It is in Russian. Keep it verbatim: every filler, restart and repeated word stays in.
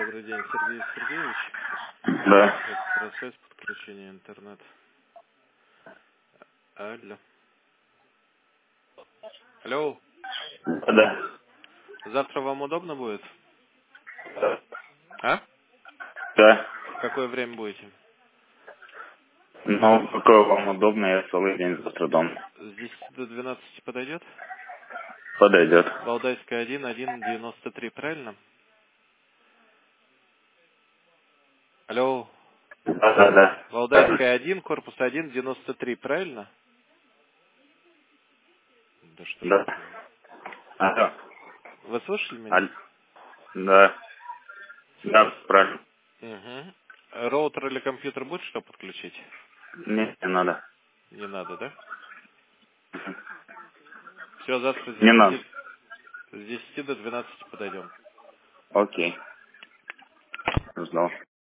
Добрый день, Сергей Сергеевич. Да. Экстрасайз подключения интернет. Алло. Алло. Да. Завтра вам удобно будет? А? Да. В какое время будете? Ну, какое вам удобно, я целый день завтра дома. С десяти до двенадцати подойдет? Подойдет. Валдайская один, один девяносто три, правильно? Алло. Да, да, да. Валдайская один, корпус один, девяносто три, правильно? Да что ж Да. такое? Алло. Вы слышали меня? Аль- Да. Да, правильно. Угу. Роутер или компьютер будет что подключить? Не, не надо. Не надо, да? Все, завтра с Не надо. десяти, с десяти до двенадцати подойдем. Окей. Ждал.